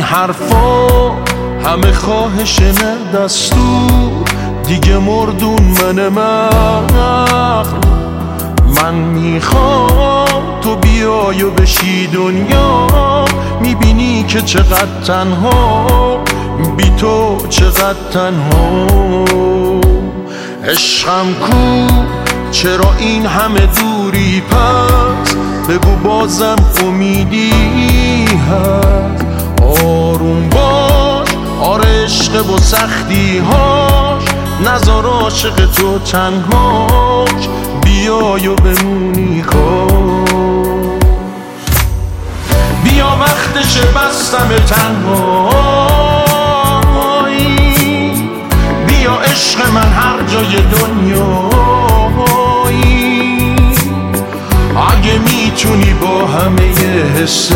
حرفا همه خواهش نه دستور، دیگه مردون من من میخوام تو بیای و بشی دنیا، میبینی که چقدر تنها، بی تو چقدر تنها. عشقم کو چرا این همه دوری، پس بگو بازم امیدی هست. آروم باش آره عشق و سختی هاش، نذار عاشق تو تنهاش، بیای و بمونی کاش. بیا وقتشه بستم تنهایی، بیا عشق من هر جای دنیایی، اگه میتونی با همه حست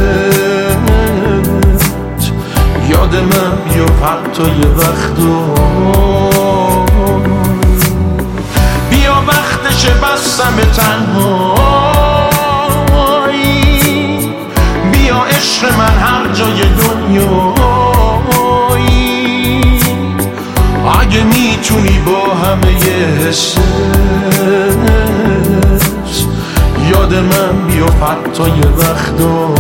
یاد من بیا حتی یه وقتا. بیا وقتشه بستم تنهایی، بیا عشق من هر جای دنیایی، اگه میتونی با همه حست یاد من بیا حتی یه وقتا.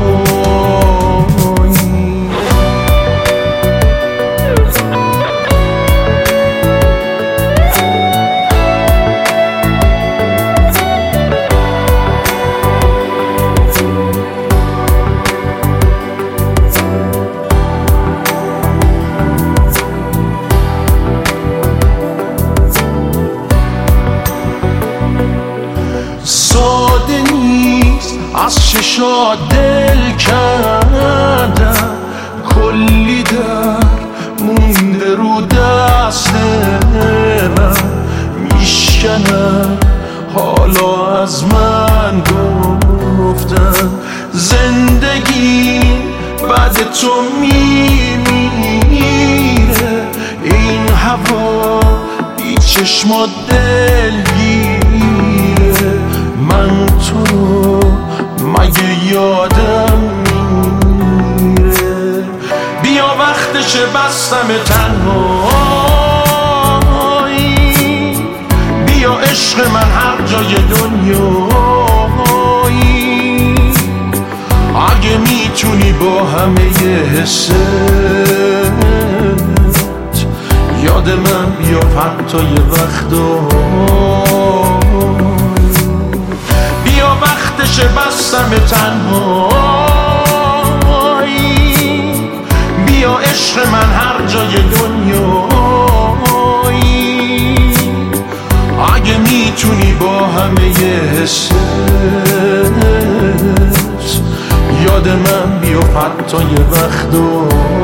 ساده نیست از چشات دل کردم، کلی در مونده رو دست من، میشکنم حالا از من گفتن زندگی بعد تو میمیره، این هوا بی چشمات دلگیره، من تو رو مگه یادم میره. بیا وقتشه بستم تنهایی، بیا عشق من هر جای دنیایی، اگه میتونی با همه حست یاد من بیا حتی یه وقتا. بیا وقتشه بستم تنهایی، بیا عشق من هر جای دنیایی، اگه میتونی با همه حست یاد من بیا حتی یه وقتا.